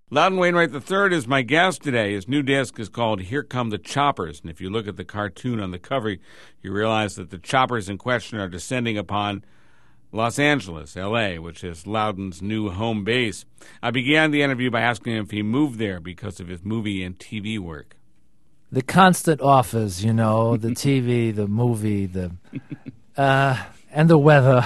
Loudon Wainwright III is my guest today. His new disc is called Here Come the Choppers. And if you look at the cartoon on the cover, you realize that the choppers in question are descending upon Los Angeles, L.A., which is Loudon's new home base. I began the interview by asking him if he moved there because of his movie and TV work. The constant offers, the TV, the movie, and the weather.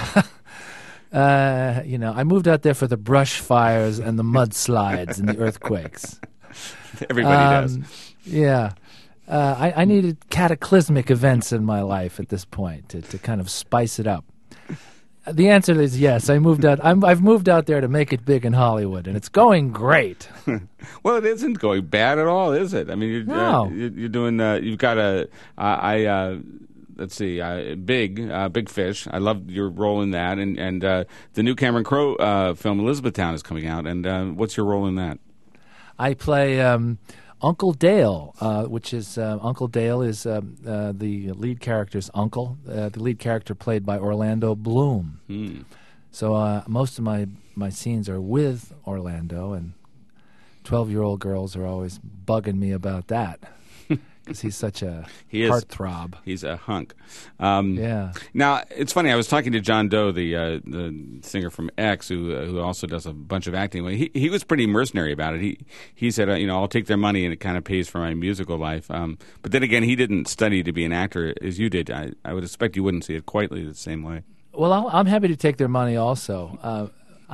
I moved out there for the brush fires and the mudslides and the earthquakes. Everybody does. Yeah. I needed cataclysmic events in my life at this point to kind of spice it up. The answer is yes. I moved out. I've moved out there to make it big in Hollywood, and it's going great. Well, it isn't going bad at all, is it? I mean, you're doing. You've got let's see, Big Fish. I love your role in that, and the new Cameron Crowe film Elizabethtown is coming out. And what's your role in that? I play Uncle Dale, which is Uncle Dale is the lead character's uncle. The lead character played by Orlando Bloom. So most of my scenes are with Orlando, and 12-year-old girls are always bugging me about that. Because he's such a heartthrob. He's a hunk. Yeah. Now, it's funny. I was talking to John Doe, the singer from X, who also does a bunch of acting. He was pretty mercenary about it. He said, I'll take their money and it kind of pays for my musical life. But then again, he didn't study to be an actor as you did. I would expect you wouldn't see it quite the same way. Well, I'm happy to take their money also.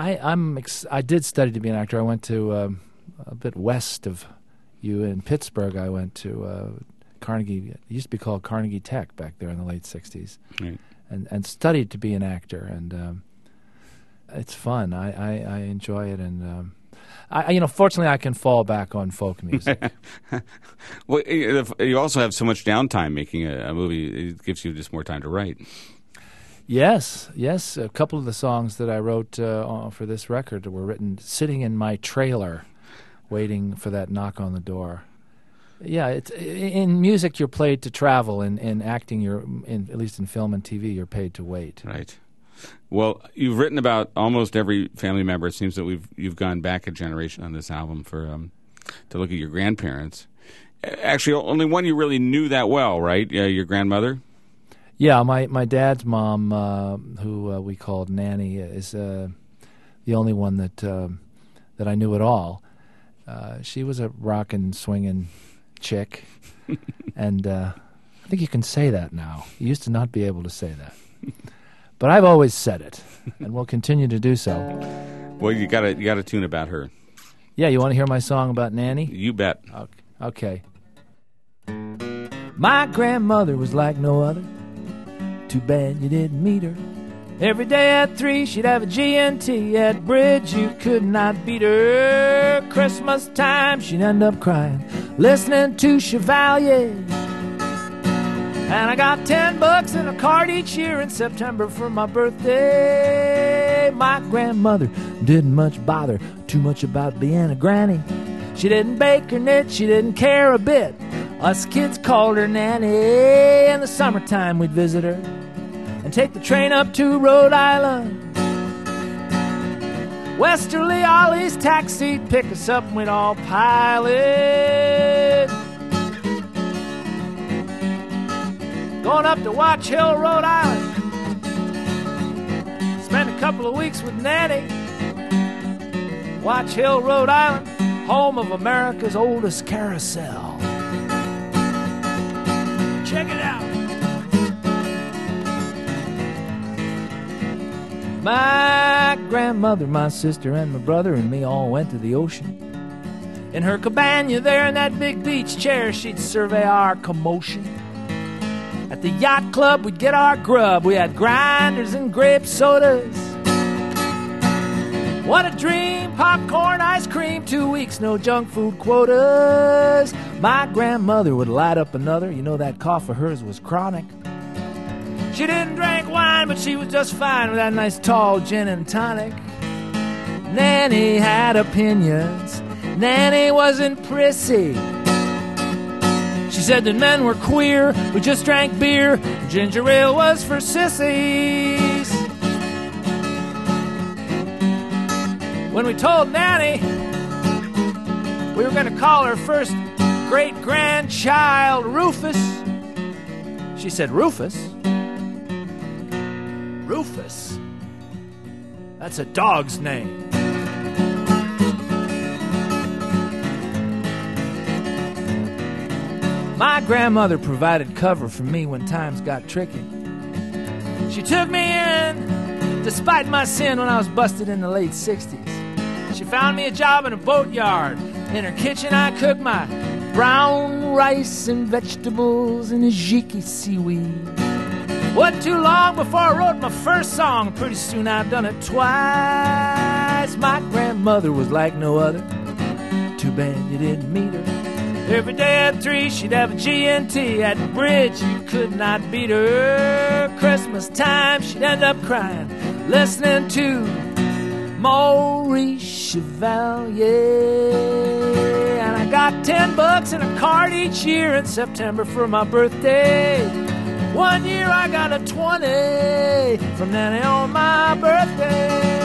I did study to be an actor. I went to a bit west of you in Pittsburgh. I went to Carnegie. It used to be called Carnegie Tech back there in the late 60s. Right. And studied to be an actor. And it's fun. I enjoy it. And, fortunately I can fall back on folk music. Well, you also have so much downtime making a movie. It gives you just more time to write. Yes. A couple of the songs that I wrote for this record were written sitting in my trailer, waiting for that knock on the door. Yeah, in music you're paid to travel, and in acting at least in film and TV you're paid to wait. Right. Well, you've written about almost every family member. It seems that you've gone back a generation on this album to look at your grandparents. Actually, only one you really knew that well, right? Your grandmother. Yeah, my dad's mom, who we called Nanny, is the only one that I knew at all. She was a rockin', swingin' chick, and I think you can say that now. You used to not be able to say that, but I've always said it, and will continue to do so. Well, you got a tune about her. Yeah, you want to hear my song about Nanny? You bet. Okay. My grandmother was like no other. Too bad you didn't meet her. Every day at 3, she'd have a G&T at Bridge. You could not beat her. Christmas time, she'd end up crying, listening to Chevalier. And I got $10 in a card each year in September for my birthday. My grandmother didn't much bother too much about being a granny. She didn't bake or knit, she didn't care a bit. Us kids called her Nanny. In the summertime, we'd visit her and take the train up to Rhode Island. Westerly Ollie's taxi'd pick us up and we'd all pile in. Going up to Watch Hill, Rhode Island. Spent a couple of weeks with Nanny. Watch Hill, Rhode Island, home of America's oldest carousel. Check it out. My grandmother, my sister, and my brother and me all went to the ocean. In her cabana there in that big beach chair, she'd survey our commotion. At the yacht club, we'd get our grub. We had grinders and grape sodas. What a dream, popcorn, ice cream, 2 weeks, no junk food quotas. My grandmother would light up another. You know that cough of hers was chronic. She didn't drink wine, but she was just fine with that nice tall gin and tonic. Nanny had opinions. Nanny wasn't prissy. She said that men were queer who just drank beer. Ginger ale was for sissies. When we told Nanny We were going to call her first great-grandchild Rufus. She said, Rufus? Rufus? That's a dog's name. My grandmother provided cover for me when times got tricky. She took me in, despite my sin, when I was busted in the late 60s. She found me a job in a boatyard. In her kitchen I cooked my brown rice and vegetables and Ajiki seaweed. Wasn't too long before I wrote my first song. Pretty soon I've done it twice. My grandmother was like no other. Too bad you didn't meet her. Every day at 3 she'd have a GNT. At the bridge you could not beat her. Christmas time she'd end up crying, listening to Maurice Chevalier. And I got $10 in a card each year in September for my birthday. One year I got a 20 from Nanny on my birthday.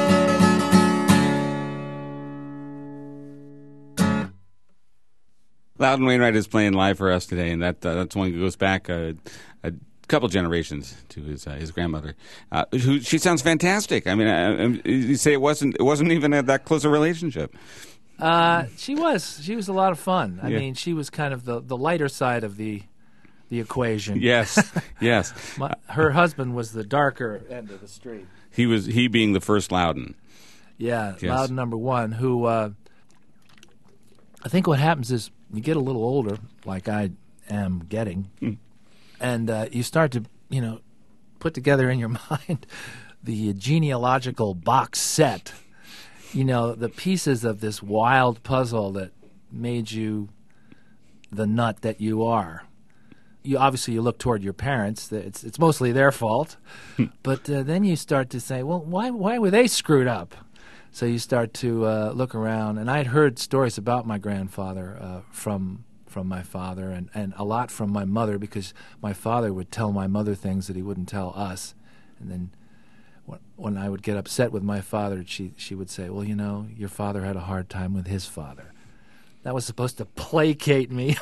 Loudon Wainwright is playing live for us today, and that's one that goes back a couple generations to his grandmother, who she sounds fantastic. I mean, you say it wasn't even that close a relationship. She was a lot of fun. I mean, she was kind of the lighter side of the equation. Yes, yes. Her husband was the darker end of the street. He being the first Loudon. Yeah, yes. Loudon number one. Who I think what happens is you get a little older, like I am getting, and you start to put together in your mind the genealogical box set. The pieces of this wild puzzle that made you the nut that you are. You obviously look toward your parents. It's mostly their fault, but then you start to say, well, why were they screwed up? So you start to look around, and I'd heard stories about my grandfather from my father, and a lot from my mother, because my father would tell my mother things that he wouldn't tell us, and then when I would get upset with my father, she would say, well, your father had a hard time with his father. That was supposed to placate me.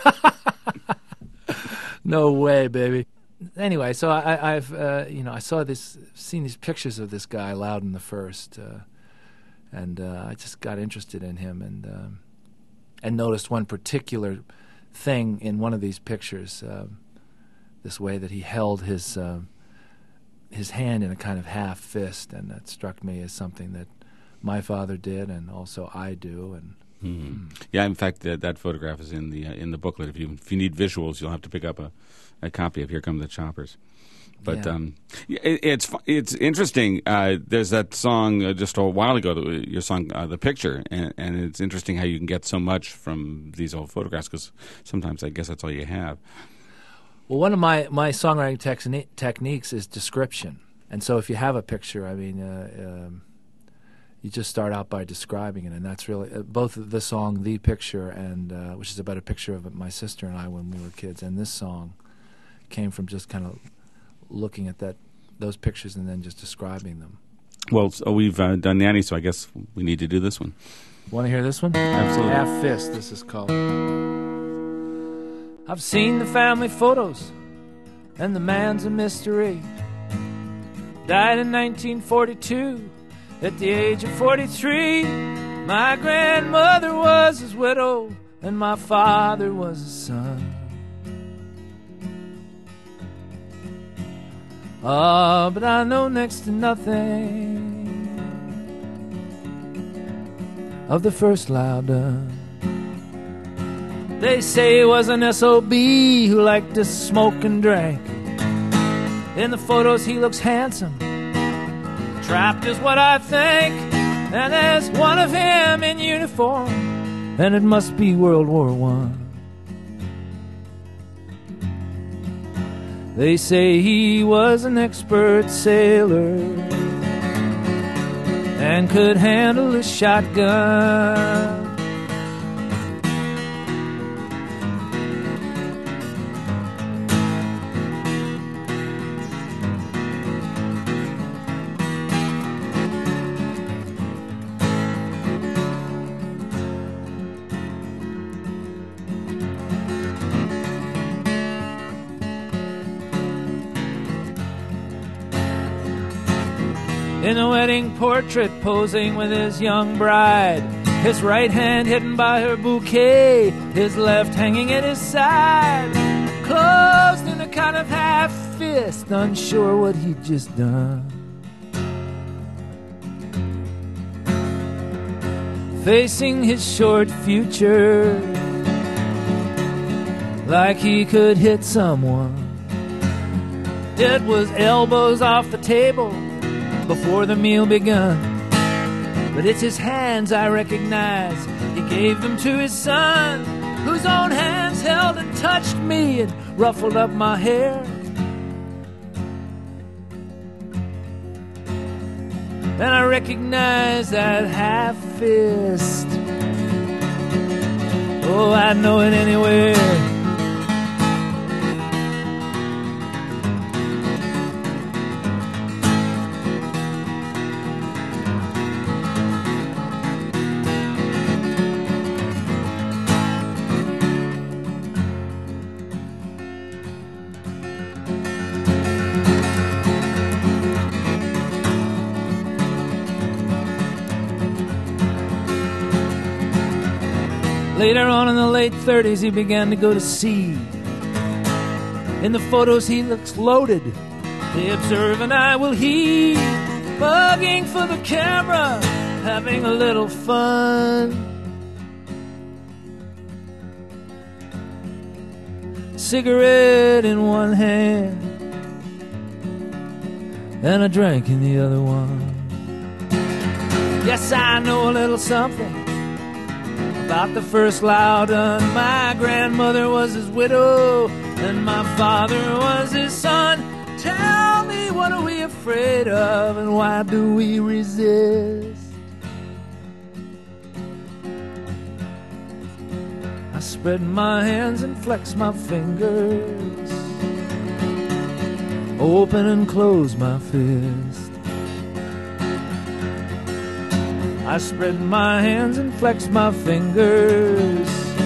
No way, baby. Anyway, so I've seen these pictures of this guy, Loudon the First, and I just got interested in him, and noticed one particular thing in one of these pictures, this way that he held his hand in a kind of half fist, and that struck me as something that my father did, and also I do. And yeah, in fact, that photograph is in the booklet. If you need visuals, you'll have to pick up a copy of "Here Come the Choppers." But it's interesting. There's that song just a while ago, your song, "The Picture," and it's interesting how you can get so much from these old photographs, because sometimes I guess that's all you have. Well, one of my songwriting techniques is description, and so if you have a picture, I mean, you just start out by describing it, and that's really both the song "The Picture" and which is about a picture of my sister and I when we were kids, and this song came from just kind of looking at those pictures and then just describing them. Well, so we've done Nanny, so I guess we need to do this one. Want to hear this one? Absolutely. Half Fist, this is called. I've seen the family photos, and the man's a mystery. Died in 1942 at the age of 43. My grandmother was his widow, and my father was his son. But I know next to nothing of the first Loudon. They say he was an SOB who liked to smoke and drink. In the photos he looks handsome, trapped is what I think. And there's one of him in uniform, and it must be World War I. They say he was an expert sailor and could handle a shotgun. in a wedding portrait posing with his young bride. His right hand hidden by her bouquet, his left hanging at his side, closed in a kind of half fist, unsure what he'd just done. Facing his short future, like he could hit someone. It was elbows off the table before the meal begun. But it's his hands I recognize. He gave them to his son, whose own hands held and touched me and ruffled up my hair. And I recognize that half fist. Oh, I'd know it anywhere. Later on in the late 30s, he began to go to seed. In the photos, he looks loaded. They observe and I will heed, bugging for the camera, having a little fun. Cigarette in one hand and a drink in the other one. Yes, I know a little something about the first Loudon. My grandmother was his widow and my father was his son. Tell me, what are we afraid of and why do we resist? I spread my hands and flex my fingers, open and close my fist. I spread my hands and flex my fingers,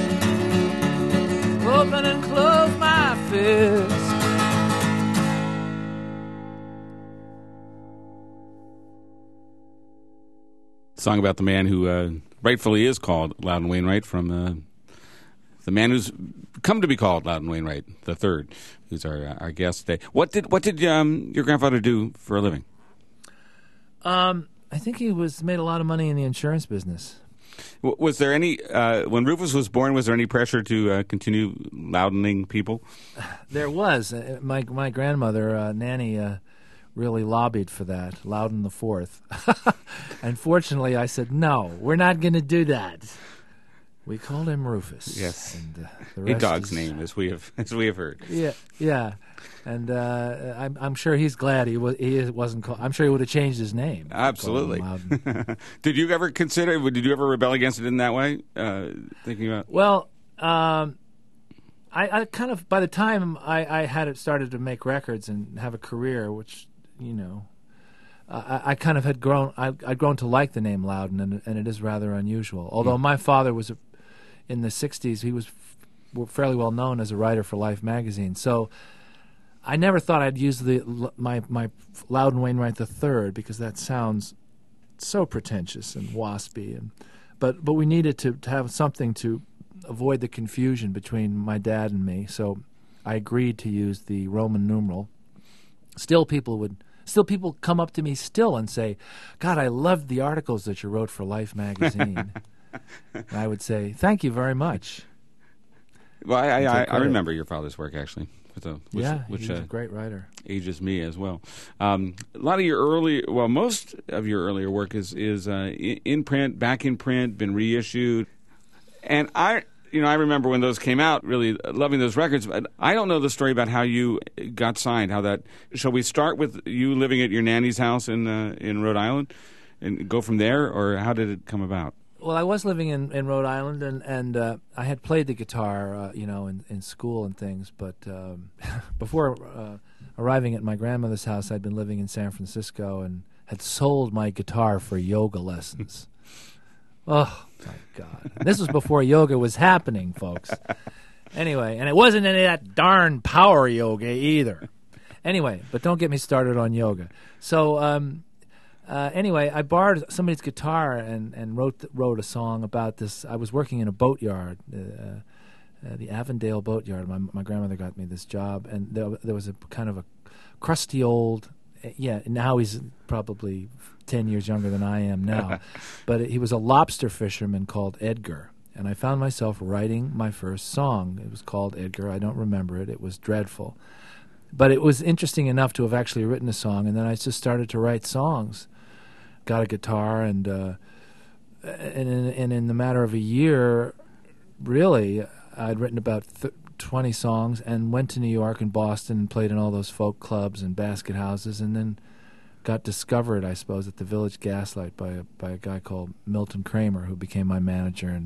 open and close my fist. Song about the man who rightfully is called Loudon Wainwright, from the man who's come to be called Loudon Wainwright the Third, who's our guest today. What did your grandfather do for a living? I think he made a lot of money in the insurance business. Was there any, when Rufus was born, was there any pressure to continue loudening people? There was. My grandmother, Nanny, really lobbied for that, Loudon the Fourth. Unfortunately, I said, no, we're not going to do that. We called him Rufus. Yes, and a dog's name, as we have heard. Yeah, and I'm sure he's glad he wasn't called. I'm sure he would have changed his name. Absolutely. Did you ever consider? Did you ever rebel against it in that way? Thinking about. Well, I kind of, by the time I had started to make records and have a career, which I kind of had grown. I'd grown to like the name Loudon, and it is rather unusual. Although my father was in the '60s, he was fairly well known as a writer for Life magazine. So I never thought I'd use my Loudon Wainwright III, because that sounds so pretentious and waspy. But we needed to have something to avoid the confusion between my dad and me. So I agreed to use the Roman numeral. Still people come up to me still and say, God, I loved the articles that you wrote for Life magazine. And I would say, thank you very much. Well, I remember your father's work, actually. Which he's a great writer. Ages me as well. A lot of most of your earlier work is in print, back in print, been reissued. And I remember when those came out, really loving those records. But I don't know the story about how you got signed. Shall we start with you living at your nanny's house in Rhode Island, and go from there, or how did it come about? Well, I was living in Rhode Island, and I had played the guitar, in school and things. But before arriving at my grandmother's house, I'd been living in San Francisco and had sold my guitar for yoga lessons. Oh, my God. This was before yoga was happening, folks. Anyway, and it wasn't any of that darn power yoga either. Anyway, but don't get me started on yoga. So Anyway, I borrowed somebody's guitar and wrote a song about this. I was working in a boatyard, the Avondale Boatyard. My grandmother got me this job, and there was a kind of a crusty old, now he's probably 10 years younger than I am now, but he was a lobster fisherman called Edgar, and I found myself writing my first song. It was called Edgar. I don't remember it. It was dreadful. But it was interesting enough to have actually written a song, and then I just started to write songs. Got a guitar, and in the matter of a year, really, I'd written about 20 songs and went to New York and Boston and played in all those folk clubs and basket houses, and then got discovered, I suppose, at the Village Gaslight by a guy called Milton Kramer, who became my manager,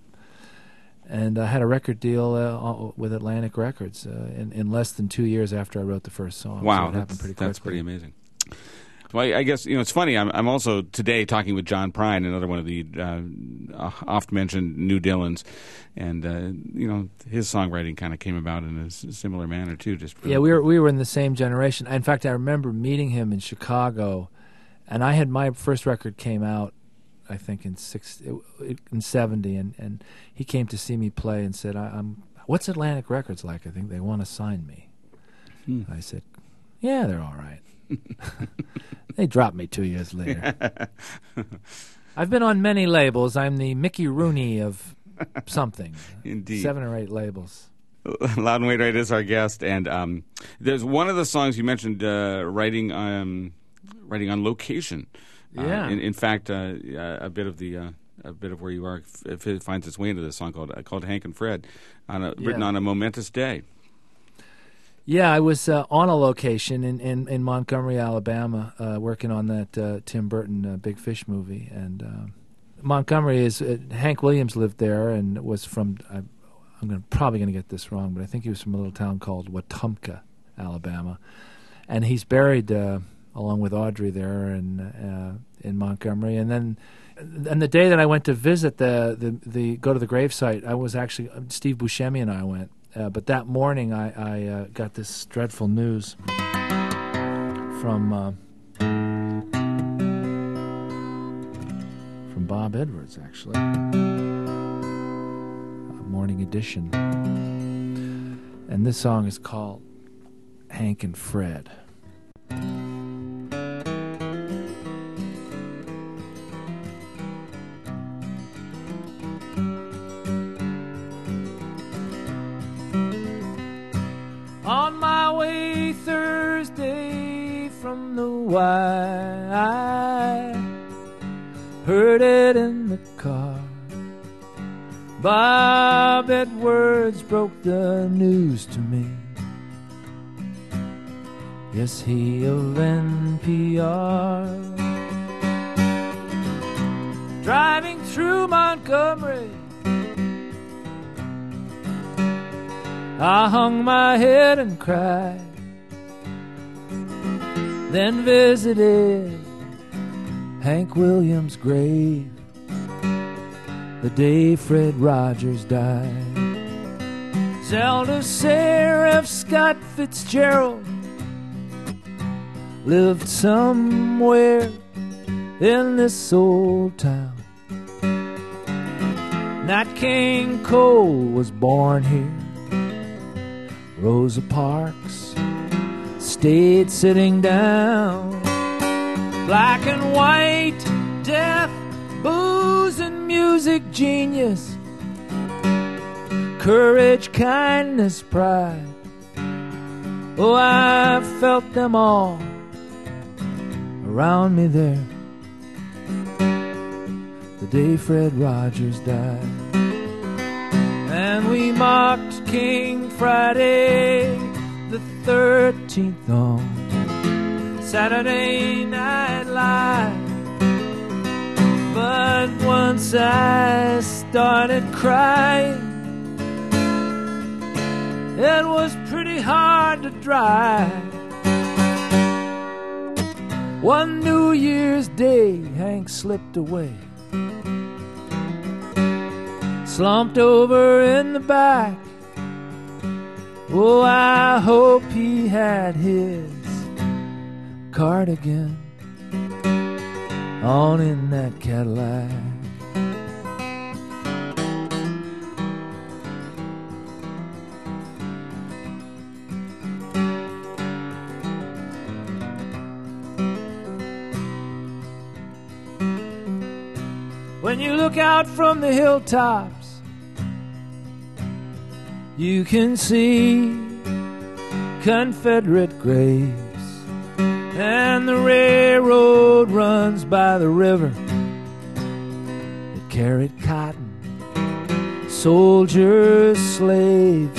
and I had a record deal with Atlantic Records in less than 2 years after I wrote the first song. Wow, so it happened pretty quickly. That's pretty amazing. Well, I guess, it's funny. I'm also today talking with John Prine, another one of the oft-mentioned New Dillons, and his songwriting kind of came about in a similar manner too. We were in the same generation. In fact, I remember meeting him in Chicago, and I had my first record came out, I think in 70, and he came to see me play and said, "What's Atlantic Records like? I think they want to sign me." I said, "Yeah, they're all right." They dropped me 2 years later. I've been on many labels. I'm the Mickey Rooney of something. Indeed. 7 or 8 labels. Loudon Wainwright is our guest, and there's one of the songs you mentioned writing on location. Yeah. In fact, a bit of where you are it finds its way into this song called Hank and Fred, written on a momentous day. Yeah, I was on a location in Montgomery, Alabama, working on that Tim Burton Big Fish movie. And Montgomery is Hank Williams lived there and was from. I'm probably going to get this wrong, but I think he was from a little town called Wetumpka, Alabama, and he's buried along with Audrey there in Montgomery. And the day that I went to visit go to the gravesite, I was actually Steve Buscemi and I went. But that morning, I got this dreadful news from Bob Edwards, actually, Morning Edition, and this song is called Hank and Fred. On my way Thursday from the Y, I heard it in the car. Bob Edwards broke the news to me. Yes, he of NPR. Driving through Montgomery, I hung my head and cried, then visited Hank Williams' grave the day Fred Rogers died. Zelda Sayre, F. Scott Fitzgerald lived somewhere in this old town. Nat King Cole was born here. Rosa Parks stayed sitting down. Black and white, death, booze and music, genius, courage, kindness, pride. Oh, I felt them all around me there the day Fred Rogers died. And we mocked King Friday the 13th on Saturday Night Live. But once I started crying, it was pretty hard to dry. One New Year's Day, Hank slipped away, slumped over in the back. Oh, I hope he had his cardigan. on in that Cadillac. When you look out from the hilltops, you can see Confederate graves, and the railroad runs by the river that carried cotton, soldiers, slaves.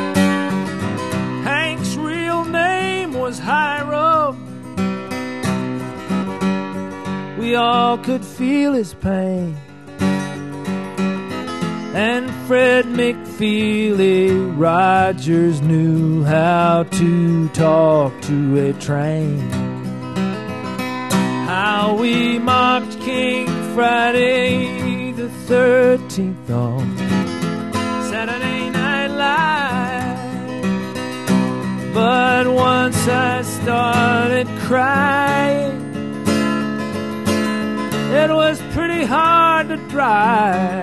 Hank's real name was Hiram. We all could feel his pain, and Fred McFeely Rogers knew how to talk to a train. How we mocked King Friday the 13th on Saturday Night Live. But once I started crying, it was pretty hard to drive.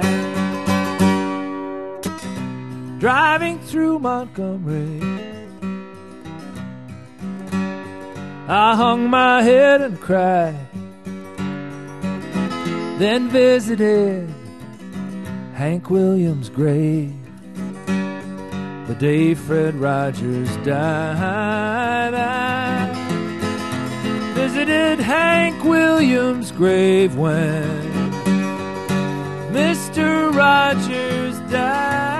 Driving through Montgomery, I hung my head and cried, then visited Hank Williams' grave the day Fred Rogers died. I visited Hank Williams' grave when Mr. Rogers died.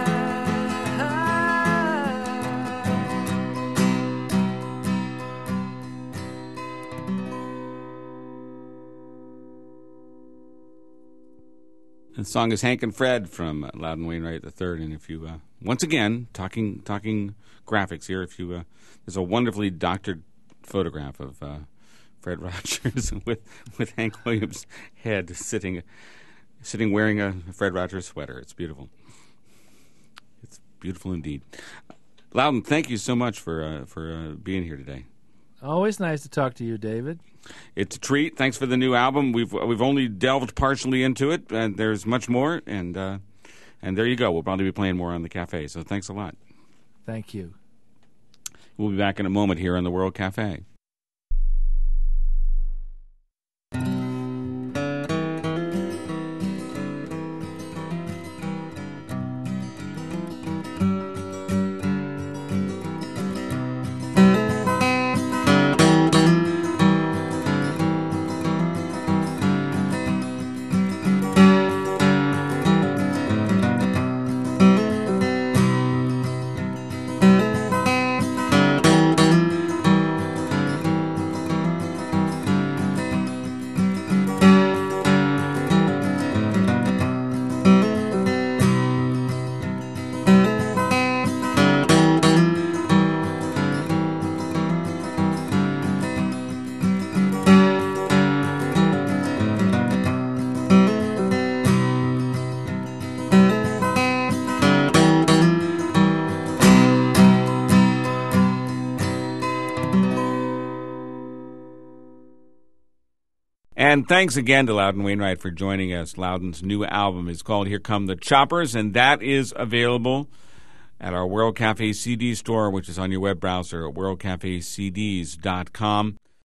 The song is Hank and Fred from Loudon Wainwright III. And if you, once again, talking graphics here, if you, there's a wonderfully doctored photograph of Fred Rogers with Hank Williams' head sitting wearing a Fred Rogers sweater. It's beautiful. It's beautiful indeed. Loudon, thank you so much for being here today. Always nice to talk to you, David. It's a treat. Thanks for the new album. We've only delved partially into it, and there's much more. And there you go. We'll probably be playing more on the cafe. So thanks a lot. Thank you. We'll be back in a moment here on the World Cafe. And thanks again to Loudon Wainwright for joining us. Loudon's new album is called Here Come the Choppers, and that is available at our World Cafe CD store, which is on your web browser at worldcafecds.com.